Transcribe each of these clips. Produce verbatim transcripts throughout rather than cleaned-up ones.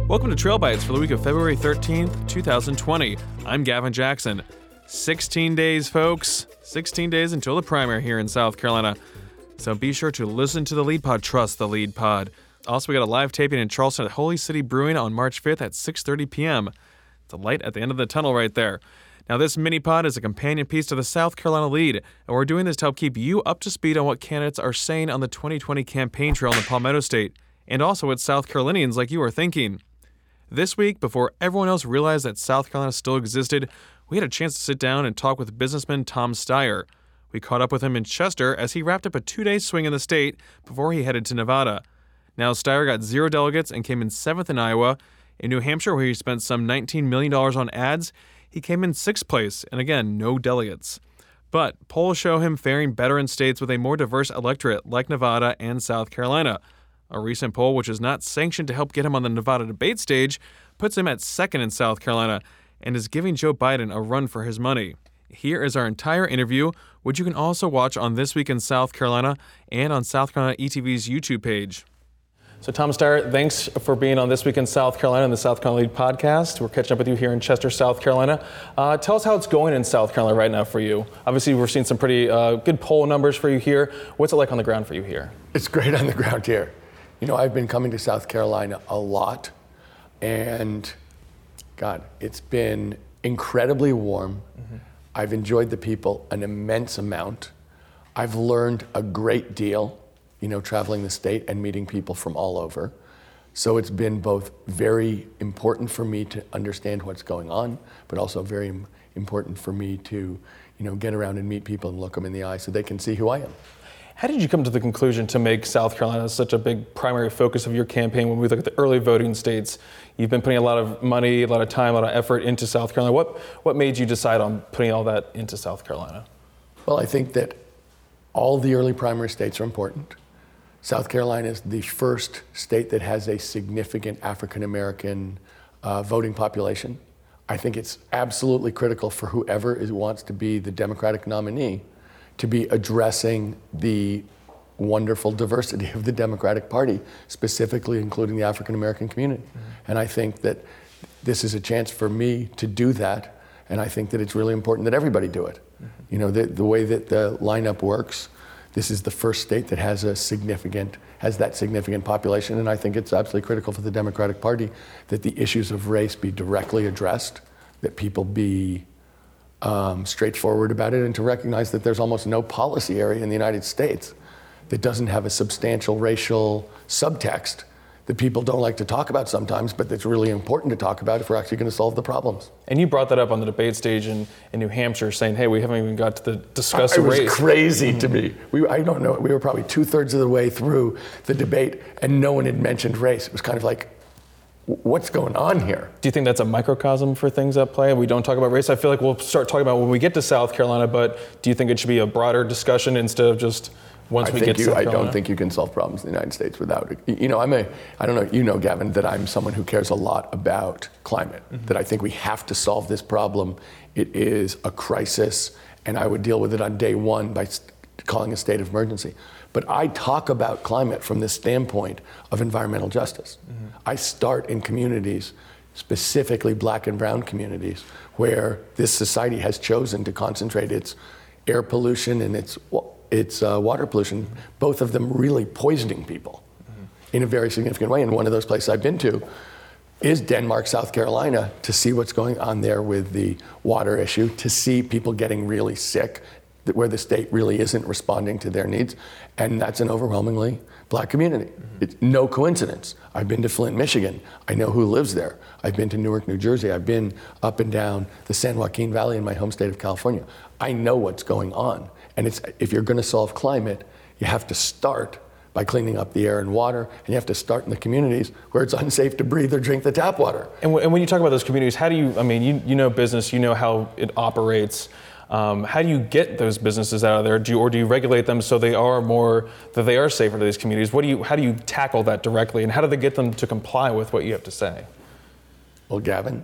Welcome to Trail Bites for the week of February thirteenth, twenty twenty. I'm Gavin Jackson. sixteen days, folks. sixteen days until the primary here in South Carolina. So be sure to listen to the Lead Pod. Trust the Lead Pod. Also, we got a live taping in Charleston at Holy City Brewing on March fifth at six thirty p.m. It's a light at the end of the tunnel right there. Now, this mini-pod is a companion piece to the South Carolina Lead, and we're doing this to help keep you up to speed on what candidates are saying on the twenty twenty campaign trail in the Palmetto State, and also what South Carolinians like you are thinking. This week, before everyone else realized that South Carolina still existed, we had a chance to sit down and talk with businessman Tom Steyer. We caught up with him in Chester as he wrapped up a two-day swing in the state before he headed to Nevada. Now, Steyer got zero delegates and came in seventh in Iowa. In New Hampshire, where he spent some nineteen million dollars on ads, he came in sixth place, and again, no delegates. But polls show him faring better in states with a more diverse electorate like Nevada and South Carolina. A recent poll, which is not sanctioned to help get him on the Nevada debate stage, puts him at second in South Carolina and is giving Joe Biden a run for his money. Here is our entire interview, which you can also watch on This Week in South Carolina and on South Carolina E T V's YouTube page. So, Tom Steyer, thanks for being on This Week in South Carolina and the South Carolina Lead podcast. We're catching up with you here in Chester, South Carolina. Uh, tell us how it's going in South Carolina right now for you. Obviously, we're seeing some pretty uh, good poll numbers for you here. What's it like on the ground for you here? It's great on the ground here. You know, I've been coming to South Carolina a lot, and God, it's been incredibly warm. Mm-hmm. I've enjoyed the people an immense amount. I've learned a great deal, you know, traveling the state and meeting people from all over. So it's been both very important for me to understand what's going on, but also very important for me to, you know, get around and meet people and look them in the eye so they can see who I am. How did you come to the conclusion to make South Carolina such a big primary focus of your campaign when we look at the early voting states? You've been putting a lot of money, a lot of time, a lot of effort into South Carolina. What what made you decide on putting all that into South Carolina? Well, I think that all the early primary states are important. South Carolina is the first state that has a significant African American uh, voting population. I think it's absolutely critical for whoever is, wants to be the Democratic nominee to be addressing the wonderful diversity of the Democratic Party, specifically including the African American community. Mm-hmm. And I think that this is a chance for me to do that, and I think that it's really important that everybody do it. Mm-hmm. You know, the, the way that the lineup works, this is the first state that has a significant, has that significant population, and I think it's absolutely critical for the Democratic Party that the issues of race be directly addressed, that people be Um, straightforward about it, and to recognize that there's almost no policy area in the United States that doesn't have a substantial racial subtext that people don't like to talk about sometimes, but that's really important to talk about if we're actually going to solve the problems. And you brought that up on the debate stage in, in New Hampshire, saying, hey, we haven't even got to the discuss it race. It was crazy mm-hmm. to me. We, I don't know, we were probably two-thirds of the way through the debate, and no one had mentioned race. It was kind of like, what's going on here? Do you think that's a microcosm for things at play? We don't talk about race. I feel like we'll start talking about when we get to South Carolina, but do you think it should be a broader discussion instead of just once I we think get to you, South I Carolina? don't think you can solve problems in the United States without it. You know, I'm a, I don't know, you know, Gavin, that I'm someone who cares a lot about climate, mm-hmm. that I think we have to solve this problem. It is a crisis, and I would deal with it on day one by calling a state of emergency. But I talk about climate from the standpoint of environmental justice. Mm-hmm. I start in communities, specifically black and brown communities, where this society has chosen to concentrate its air pollution and its, its uh, water pollution, mm-hmm. both of them really poisoning people mm-hmm. in a very significant way. And one of those places I've been to is Denmark, South Carolina, to see what's going on there with the water issue, to see people getting really sick, where the state really isn't responding to their needs, and that's an overwhelmingly black community. Mm-hmm. It's no coincidence. I've been to Flint, Michigan. I know who lives there. I've been to Newark, New Jersey. I've been up and down the San Joaquin Valley in my home state of California. I know what's going on. And it's, if you're gonna solve climate, you have to start by cleaning up the air and water, and you have to start in the communities where it's unsafe to breathe or drink the tap water. And, w- and when you talk about those communities, how do you, I mean, you, you know business, you know how it operates. Um, how do you get those businesses out of there? Do you, or do you regulate them so they are more, that they are safer to these communities? What do you, how do you tackle that directly, and how do they get them to comply with what you have to say? Well, Gavin,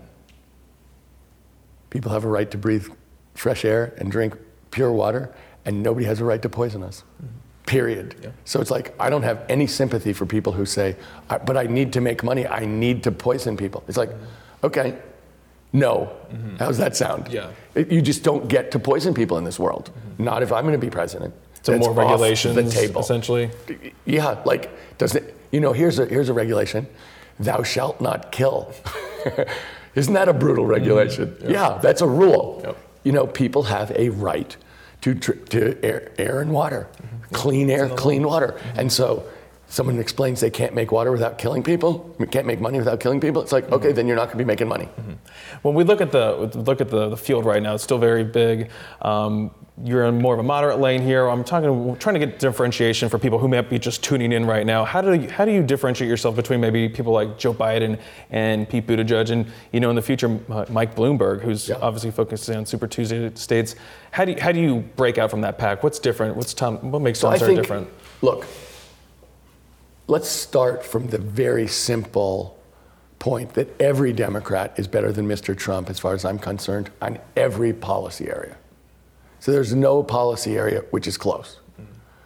people have a right to breathe fresh air and drink pure water, and nobody has a right to poison us. Mm-hmm. period. Yeah. So it's like, I don't have any sympathy for people who say, but I need to make money, I need to poison people. It's like, mm-hmm. okay, no. Mm-hmm. How's that sound? Yeah. It, you just don't get to poison people in this world. Mm-hmm. Not if I'm going to be president. So That's more regulations, off the table. Essentially? Yeah, like, does it, you know, here's a, here's a regulation, thou shalt not kill. Isn't that a brutal regulation? Mm-hmm. Yep. Yeah, that's a rule. Yep. You know, people have a right to tr- to air, air and water, mm-hmm. clean air, clean water. Mm-hmm. And so someone explains they can't make water without killing people, can't make money without killing people. It's like, mm-hmm. okay, then you're not going to be making money. Mm-hmm. When we look at the look at the, the field right now, it's still very big. Um, you're in more of a moderate lane here. I'm talking, trying to get differentiation for people who may be just tuning in right now. How do you, how do you differentiate yourself between maybe people like Joe Biden and Pete Buttigieg, and you know in the future uh, Mike Bloomberg, who's yeah. obviously focusing on Super Tuesday states? How do you, how do you break out from that pack? What's different? What's Tom? What makes Tom so Steyer different? Look, let's start from the very simple point that every Democrat is better than Mister Trump, as far as I'm concerned, on every policy area. So there's no policy area which is close. Mm-hmm.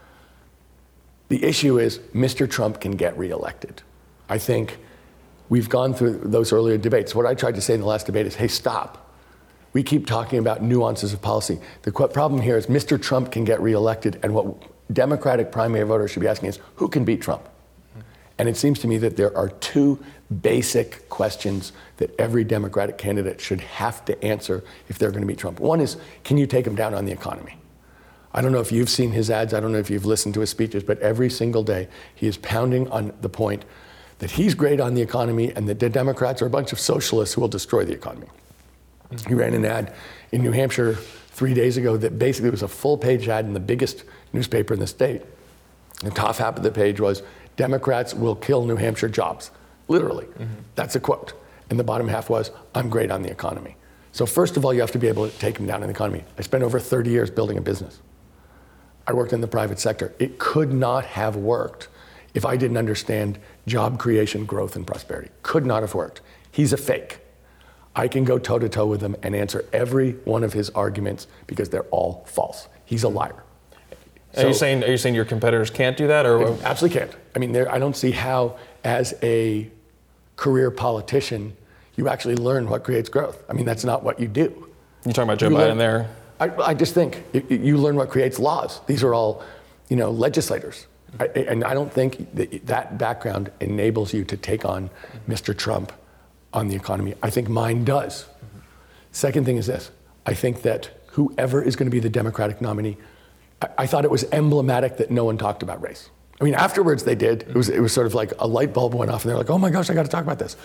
The issue is Mister Trump can get reelected. I think we've gone through those earlier debates. What I tried to say in the last debate is, hey, stop. We keep talking about nuances of policy. The qu- problem here is Mister Trump can get reelected, and what Democratic primary voters should be asking is, who can beat Trump? Mm-hmm. And it seems to me that there are two basic questions that every Democratic candidate should have to answer if they're going to beat Trump. One is, can you take him down on the economy? I don't know if you've seen his ads, I don't know if you've listened to his speeches, but every single day he is pounding on the point that he's great on the economy and that the Democrats are a bunch of socialists who will destroy the economy. Mm-hmm. He ran an ad in New Hampshire three days ago that basically was a full-page ad in the biggest newspaper in the state. The top half of the page was, Democrats will kill New Hampshire jobs. Literally, mm-hmm. That's a quote. And the bottom half was, I'm great on the economy. So first of all, you have to be able to take them down in the economy. I spent over thirty years building a business. I worked in the private sector. It could not have worked if I didn't understand job creation, growth, and prosperity. Could not have worked. He's a fake. I can go toe to toe with him and answer every one of his arguments because they're all false. He's a liar. Are so, you saying are you saying your competitors can't do that, or absolutely can't? I mean, I don't see how, as a career politician, you actually learn what creates growth. I mean, that's not what you do. You're talking about Joe you Biden learn, there? I, I just think it, you learn what creates laws. These are all, you know, legislators. I, and I don't think that, that background enables you to take on Mister Trump on the economy. I think mine does. Mm-hmm. Second thing is this. I think that whoever is going to be the Democratic nominee, I, I thought it was emblematic that no one talked about race. I mean, afterwards they did. It was, it was sort of like a light bulb went off and they're like, oh my gosh, I got to talk about this.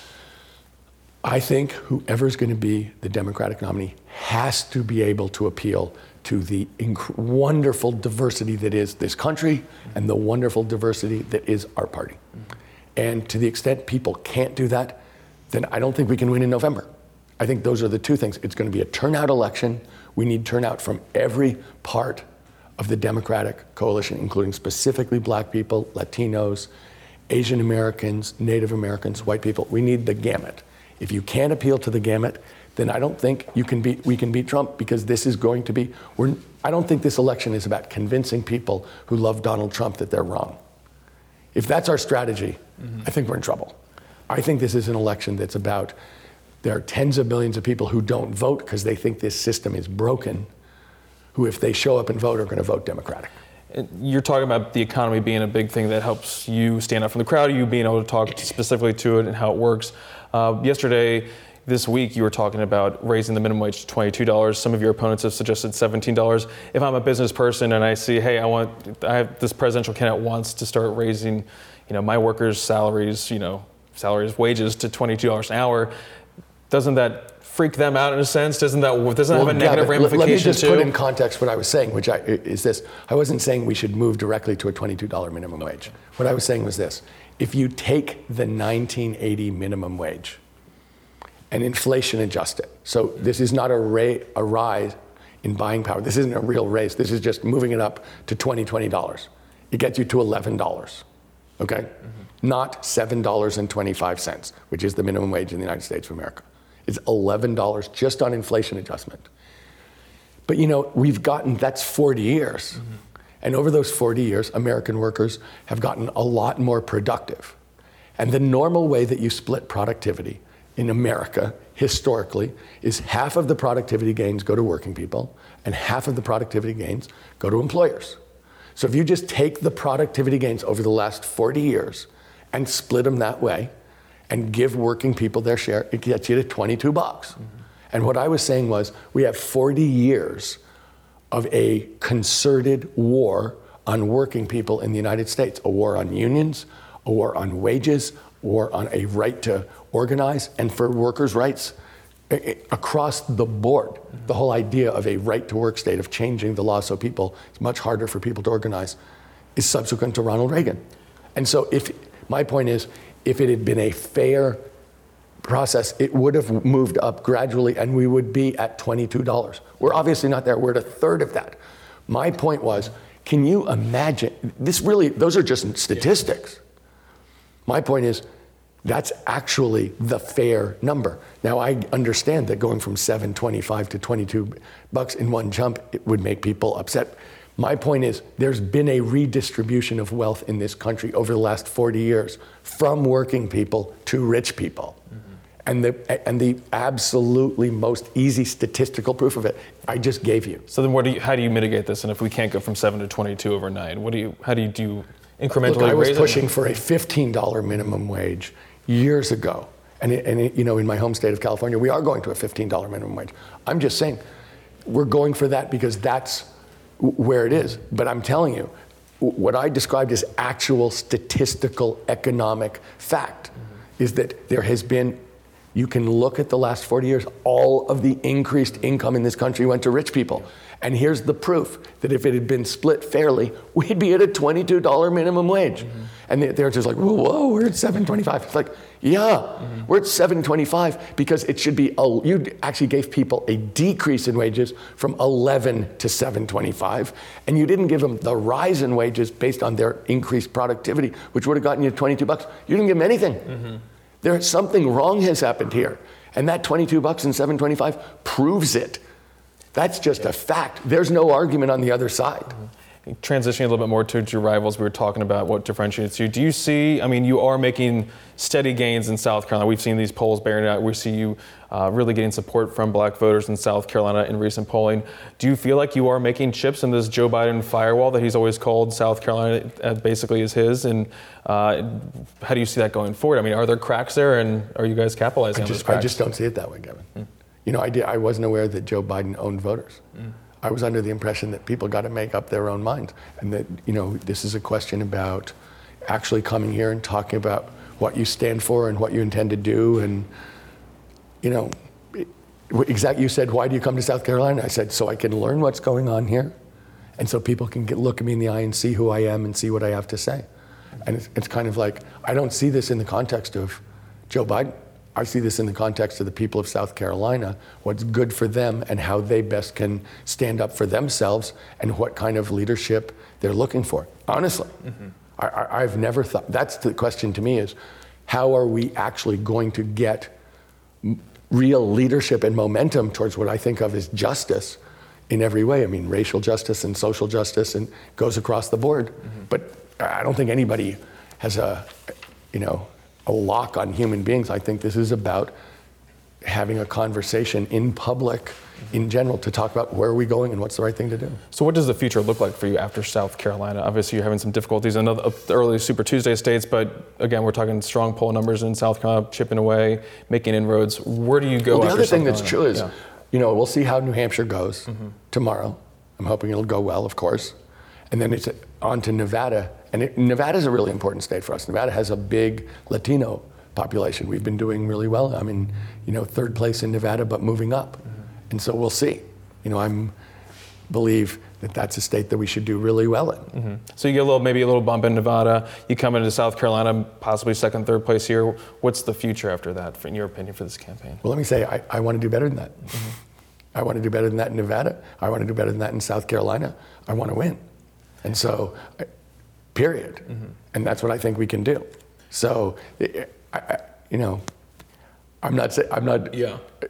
I think whoever's going to be the Democratic nominee has to be able to appeal to the inc- wonderful diversity that is this country and the wonderful diversity that is our party. Mm-hmm. And to the extent people can't do that, then I don't think we can win in November. I think those are the two things. It's going to be a turnout election. We need turnout from every part of the Democratic coalition, including specifically black people, Latinos, Asian Americans, Native Americans, white people. We need the gamut. If you can't appeal to the gamut, then I don't think you can beat, we can beat Trump, because this is going to be, we're, I don't think this election is about convincing people who love Donald Trump that they're wrong. If that's our strategy, mm-hmm. I think we're in trouble. I think this is an election that's about, there are tens of millions of people who don't vote because they think this system is broken, who, if they show up and vote, are going to vote Democratic. You're talking about the economy being a big thing that helps you stand out from the crowd, you being able to talk specifically to it and how it works. Uh, yesterday, this week, you were talking about raising the minimum wage to twenty-two dollars. Some of your opponents have suggested seventeen dollars. If I'm a business person and I see, hey, I want, I have this presidential candidate wants to start raising, you know, my workers' salaries, you know, salaries, wages to twenty-two dollars an hour, doesn't that freak them out in a sense? Doesn't that doesn't well, have a negative yeah, ramification let me just too? put in context what I was saying, which I, is this. I wasn't saying we should move directly to a twenty-two dollars minimum wage. What I was saying was this. If you take the nineteen eighty minimum wage and inflation adjust it, so this is not a, ra- a rise in buying power. This isn't a real raise. This is just moving it up to twenty dollars, twenty dollars. It gets you to eleven dollars, okay? Mm-hmm. Not seven dollars and twenty-five cents, which is the minimum wage in the United States of America. It's eleven dollars just on inflation adjustment. But you know, we've gotten, that's forty years. Mm-hmm. And over those forty years, American workers have gotten a lot more productive. And the normal way that you split productivity in America, historically, is half of the productivity gains go to working people, and half of the productivity gains go to employers. So if you just take the productivity gains over the last forty years and split them that way, and give working people their share, it gets you to twenty-two bucks. Mm-hmm. And what I was saying was, we have forty years of a concerted war on working people in the United States, a war on unions, a war on wages, a war on a right to organize, and for workers' rights across the board. Mm-hmm. The whole idea of a right to work state, of changing the law so people, it's much harder for people to organize, is subsequent to Ronald Reagan. And so if, my point is, if it had been a fair process, it would have moved up gradually and we would be at twenty-two dollars. We're obviously not there, we're at a third of that. My point was, can you imagine, this really, those are just statistics. My point is, that's actually the fair number. Now I understand that going from seven twenty-five to twenty-two bucks in one jump, it would make people upset. My point is, there's been a redistribution of wealth in this country over the last forty years from working people to rich people. Mm-hmm. And the and the absolutely most easy statistical proof of it, I just gave you. So then what do you, how do you mitigate this? And if we can't go from seven to twenty-two overnight, what do you, how do you do incrementally Look, I was raise pushing it? for a fifteen dollars minimum wage years ago. And, it, and it, you know, in my home state of California, we are going to a fifteen dollars minimum wage. I'm just saying, we're going for that because that's where it is. But I'm telling you, what I described as actual statistical economic fact mm-hmm. is that there has been, you can look at the last forty years, all of the increased income in this country went to rich people. And here's the proof that if it had been split fairly, we'd be at a twenty-two dollars minimum wage. Mm-hmm. And they're just like, whoa, whoa, we're at seven twenty-five. It's like, yeah, mm-hmm. we're at seven twenty-five because it should be, a, you actually gave people a decrease in wages from eleven to seven twenty-five. And you didn't give them the rise in wages based on their increased productivity, which would have gotten you twenty-two bucks. You didn't give them anything. Mm-hmm. There's something wrong has happened here. And that twenty-two bucks and seven twenty-five proves it. That's just a fact. There's no argument on the other side. Mm-hmm. Transitioning a little bit more to your rivals, we were talking about what differentiates you. Do you see, I mean, you are making steady gains in South Carolina. We've seen these polls bearing out. We see you uh, really getting support from black voters in South Carolina in recent polling. Do you feel like you are making chips in this Joe Biden firewall that he's always called South Carolina as basically is his? And uh, how do you see that going forward? I mean, are there cracks there, and are you guys capitalizing I on just, those cracks? I just don't see it that way, Kevin. Mm. You know, I, did, I wasn't aware that Joe Biden owned voters. Mm. I was under the impression that people got to make up their own minds, and that, you know, this is a question about actually coming here and talking about what you stand for and what you intend to do. And, you know, exactly, you said, why do you come to South Carolina? I said, so I can learn what's going on here, and so people can get, look at me in the eye and see who I am and see what I have to say. And it's, it's kind of like, I don't see this in the context of Joe Biden. I see this in the context of the people of South Carolina, what's good for them and how they best can stand up for themselves and what kind of leadership they're looking for. Honestly, mm-hmm. I, I, I've never thought, that's the question to me is, how are we actually going to get m- real leadership and momentum towards what I think of as justice in every way? I mean, racial justice and social justice, and goes across the board. Mm-hmm. But I don't think anybody has a, you know, a lock on human beings. I think this is about having a conversation in public, mm-hmm. in general, to talk about where are we going and what's the right thing to do. So what does the future look like for you after South Carolina? Obviously you're having some difficulties in the early Super Tuesday states, but again, we're talking strong poll numbers in South Carolina, chipping away, making inroads. Where do you go well, the after other South thing Carolina? that's true is, yeah. you know, we'll see how New Hampshire goes mm-hmm. tomorrow. I'm hoping it'll go well, of course. And then it's on to Nevada. And it, Nevada's a really important state for us. Nevada has a big Latino population. We've been doing really well. I mean, you know, third place in Nevada, but moving up. Mm-hmm. And so we'll see. You know, I'm believe that that's a state that we should do really well in. Mm-hmm. So you get a little, maybe a little bump in Nevada. You come into South Carolina, possibly second, third place here. What's the future after that, in your opinion, for this campaign? Well, let me say, I, I want to do better than that. Mm-hmm. I want to do better than that in Nevada. I want to do better than that in South Carolina. I want to win. And so, period. Mm-hmm. And that's what I think we can do. So, I, I, you know, I'm not saying, I'm not, yeah.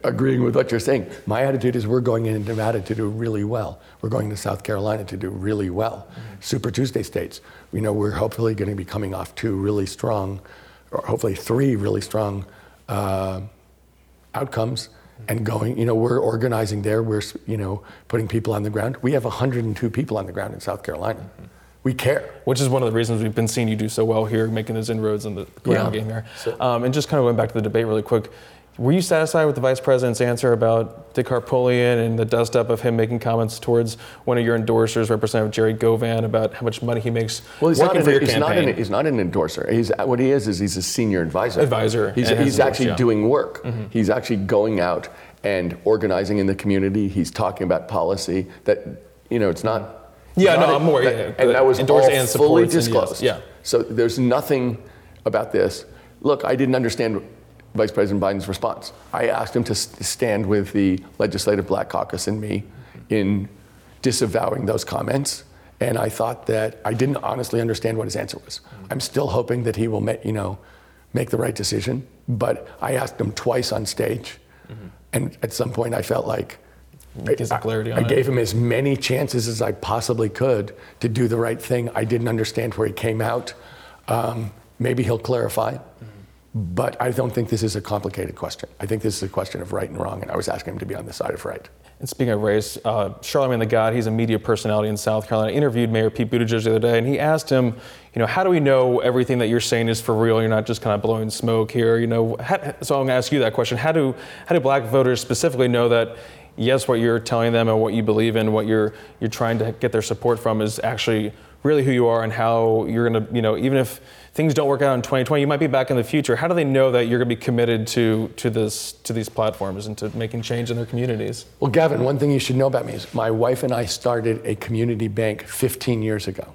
agreeing with what you're saying. My attitude is we're going into Nevada to do really well. We're going to South Carolina to do really well. Mm-hmm. Super Tuesday states, you know, we're hopefully going to be coming off two really strong, or hopefully three really strong uh, outcomes. And going, you know, we're organizing there. We're, you know, putting people on the ground. We have one hundred two people on the ground in South Carolina. Mm-hmm. We care. Which is one of the reasons we've been seeing you do so well here, making those inroads in the ground yeah. game here. So, um, and just kind of going back to the debate really quick, were you satisfied with the vice president's answer about Dick Harpootlian and the dust up of him making comments towards one of your endorsers, Representative Jerry Govan, about how much money he makes well, he's working not for an, your he's campaign? Not an, he's not an endorser. He's, what he is is he's a senior advisor. Advisor. He's, he's actually yeah. doing work. Mm-hmm. He's actually going out and organizing in the community. He's talking about policy that, you know, it's not... Yeah, not no, a, I'm more... That, Yeah, and that was all and fully yes, disclosed. yeah. So there's nothing about this. Look, I didn't understand Vice President Biden's response. I asked him to stand with the Legislative Black Caucus and me in disavowing those comments, and I thought that I didn't honestly understand what his answer was. Mm-hmm. I'm still hoping that he will, make, you know, make the right decision, but I asked him twice on stage, mm-hmm. and at some point I felt like Get some clarity I, on I it. gave him as many chances as I possibly could to do the right thing. I didn't understand where he came out. Um, maybe he'll clarify. Mm-hmm. But I don't think this is a complicated question. I think this is a question of right and wrong, and I was asking him to be on the side of right. And speaking of race, uh, Charlamagne Tha God, he's a media personality in South Carolina, interviewed Mayor Pete Buttigieg the other day, and he asked him, you know, how do we know everything that you're saying is for real? You're not just kind of blowing smoke here, you know. How, so I'm going to ask you that question. How do how do black voters specifically know that, yes, what you're telling them and what you believe in, what you're you're trying to get their support from is actually really who you are and how you're going to, you know, even if things don't work out in twenty twenty, you might be back in the future. How do they know that you're going to be committed to to this to these platforms and to making change in their communities? Well, Gavin, one thing you should know about me is my wife and I started a community bank fifteen years ago.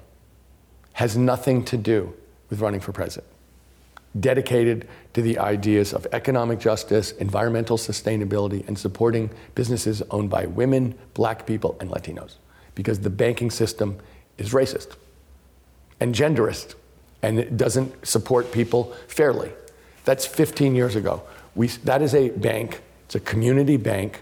Has nothing to do with running for president. Dedicated to the ideas of economic justice, environmental sustainability, and supporting businesses owned by women, black people, and Latinos. Because the banking system is racist and genderist, and it doesn't support people fairly. That's fifteen years ago. We, that is a bank, it's a community bank.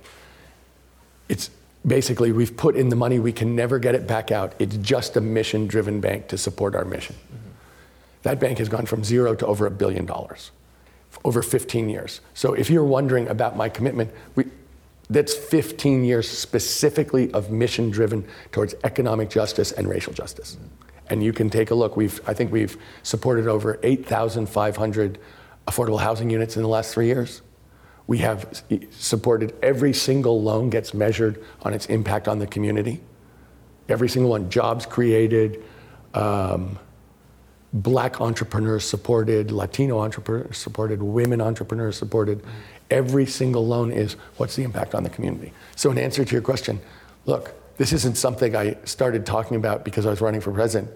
It's basically, we've put in the money, we can never get it back out. It's just a mission-driven bank to support our mission. Mm-hmm. That bank has gone from zero to over a billion dollars, over fifteen years. So if you're wondering about my commitment, we, that's fifteen years specifically of mission-driven towards economic justice and racial justice. Mm-hmm. And you can take a look. We've, I think we've supported over eight thousand five hundred affordable housing units in the last three years. We have supported every single loan gets measured on its impact on the community. Every single one, jobs created, um, black entrepreneurs supported, Latino entrepreneurs supported, women entrepreneurs supported. Mm-hmm. Every single loan is, what's the impact on the community? So in answer to your question, look, this isn't something I started talking about because I was running for president.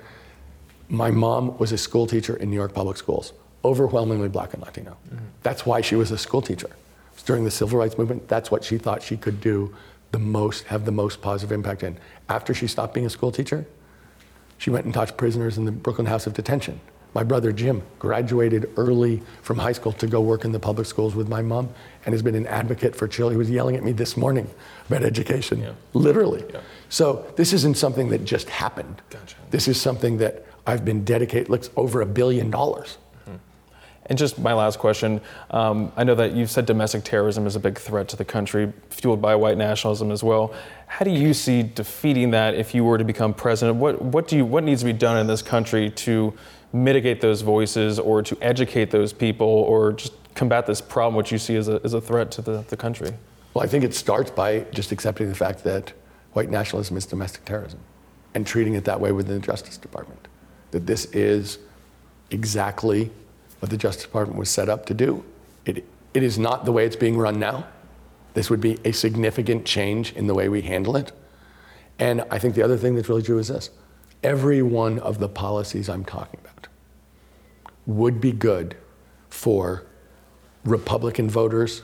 My mom was a school teacher in New York public schools, overwhelmingly black and Latino. Mm-hmm. That's why she was a school teacher. It was during the civil rights movement, that's what she thought she could do the most, have the most positive impact in. After she stopped being a school teacher, she went and taught prisoners in the Brooklyn House of Detention. My brother Jim graduated early from high school to go work in the public schools with my mom and has been an advocate for children. He was yelling at me this morning about education, yeah. literally. Yeah. So this isn't something that just happened. Gotcha. This is something that I've been dedicated, looks over a billion dollars. And just my last question, um, I know that you've said domestic terrorism is a big threat to the country, fueled by white nationalism as well. How do you see defeating that if you were to become president? What what do you what needs to be done in this country to mitigate those voices or to educate those people or just combat this problem which you see as a, as a threat to the, the country? Well, I think it starts by just accepting the fact that white nationalism is domestic terrorism and treating it that way within the Justice Department. That this is exactly what the Justice Department was set up to do. It, it is not the way it's being run now. This would be a significant change in the way we handle it. And I think the other thing that's really true is this. Every one of the policies I'm talking about would be good for Republican voters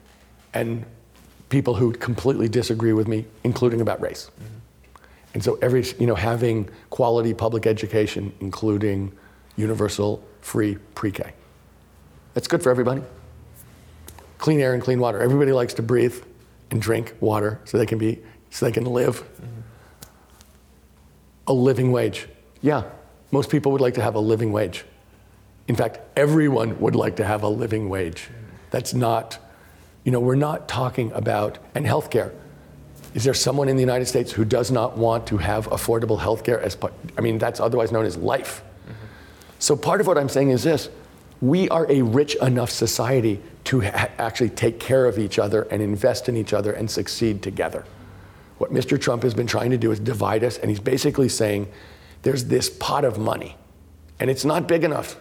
and people who completely disagree with me, including about race. Mm-hmm. And so every, you know, having quality public education, including universal free pre-K. That's good for everybody. clean air and clean water. Everybody likes to breathe and drink water so they can be, so they can live. Mm-hmm. A living wage. Yeah, most people would like to have a living wage. In fact, everyone would like to have a living wage. That's not, you know, we're not talking about, and healthcare. Is there someone in the United States who does not want to have affordable healthcare as part, I mean, that's otherwise known as life. Mm-hmm. So part of what I'm saying is this: we are a rich enough society to ha- actually take care of each other and invest in each other and succeed together. What Mister Trump has been trying to do is divide us, and he's basically saying there's this pot of money, and it's not big enough.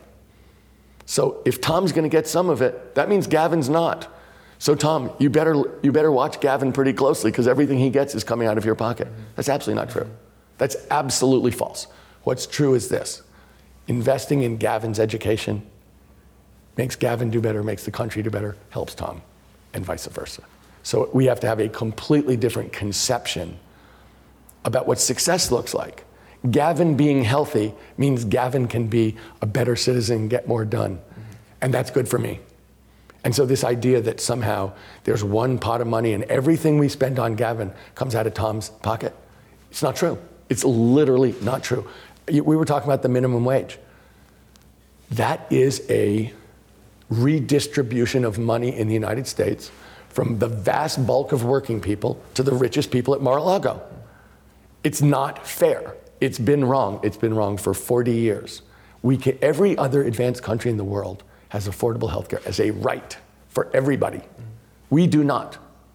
So if Tom's gonna get some of it, that means Gavin's not. So Tom, you better you better watch Gavin pretty closely, because everything he gets is coming out of your pocket. That's absolutely not true. That's absolutely false. What's true is this: investing in Gavin's education makes Gavin do better, makes the country do better, helps Tom, and vice versa. So we have to have a completely different conception about what success looks like. Gavin being healthy means Gavin can be a better citizen, get more done. Mm-hmm. And that's good for me. And so this idea that somehow there's one pot of money and everything we spend on Gavin comes out of Tom's pocket, it's not true. It's literally not true. We were talking about the minimum wage. That is a redistribution of money in the United States from the vast bulk of working people to the richest people at Mar-a-Lago. It's not fair. It's been wrong. It's been wrong for forty years. We can, every other advanced country in the world has affordable healthcare as a right for everybody. Mm-hmm. We do not.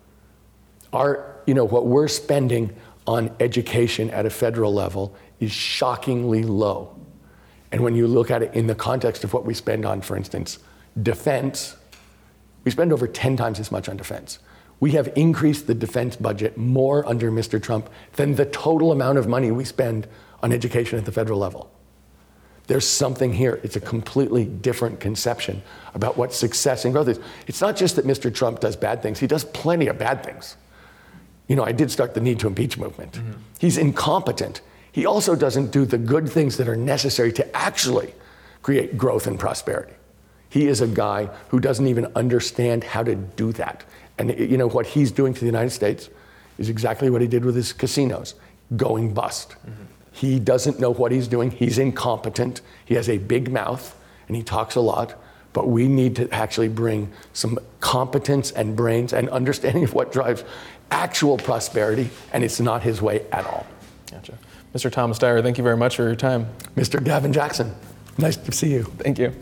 Our, you know, what we're spending on education at a federal level is shockingly low. And when you look at it in the context of what we spend on, for instance, defense, we spend over ten times as much on defense. We have increased the defense budget more under Mister Trump than the total amount of money we spend on education at the federal level. There's something here. It's a completely different conception about what success and growth is. It's not just that Mister Trump does bad things. He does plenty of bad things. You know, I did start the Need to Impeach movement. Mm-hmm. He's incompetent. He also doesn't do the good things that are necessary to actually create growth and prosperity. He is a guy who doesn't even understand how to do that. And you know, what he's doing to the United States is exactly what he did with his casinos, going bust. Mm-hmm. He doesn't know what he's doing. He's incompetent. He has a big mouth and he talks a lot, but we need to actually bring some competence and brains and understanding of what drives actual prosperity, and it's not his way at all. Gotcha. Mister Thomas Dyer, thank you very much for your time. Mister Gavin Jackson, nice to see you. Thank you.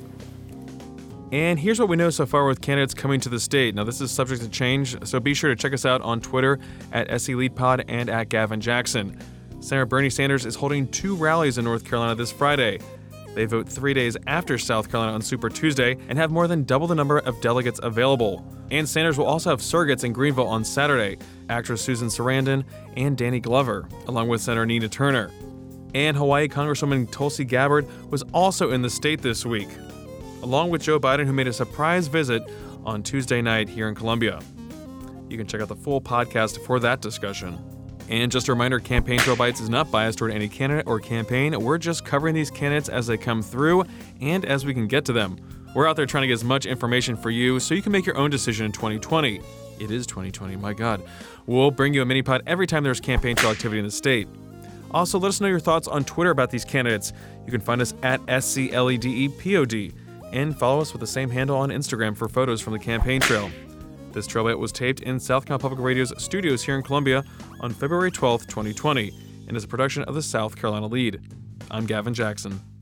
And here's what we know so far with candidates coming to the state. Now, this is subject to change, so be sure to check us out on Twitter at S C Lead Pod and at Gavin Jackson. Senator Bernie Sanders is holding two rallies in North Carolina this Friday. They vote three days after South Carolina on Super Tuesday and have more than double the number of delegates available. And Sanders will also have surrogates in Greenville on Saturday, actress Susan Sarandon and Danny Glover, along with Senator Nina Turner. And Hawaii Congresswoman Tulsi Gabbard was also in the state this week, along with Joe Biden, who made a surprise visit on Tuesday night here in Columbia. You can check out the full podcast for that discussion. And just a reminder, Campaign Trail Bites is not biased toward any candidate or campaign. We're just covering these candidates as they come through and as we can get to them. We're out there trying to get as much information for you so you can make your own decision in twenty twenty. It is twenty twenty, my God. We'll bring you a mini-pod every time there's campaign trail activity in the state. Also, let us know your thoughts on Twitter about these candidates. You can find us at S C L E D E P O D and follow us with the same handle on Instagram for photos from the campaign trail. This Trail Bite was taped in South Carolina Public Radio's studios here in Columbia on February twelfth, twenty twenty, and is a production of the South Carolina Lead. I'm Gavin Jackson.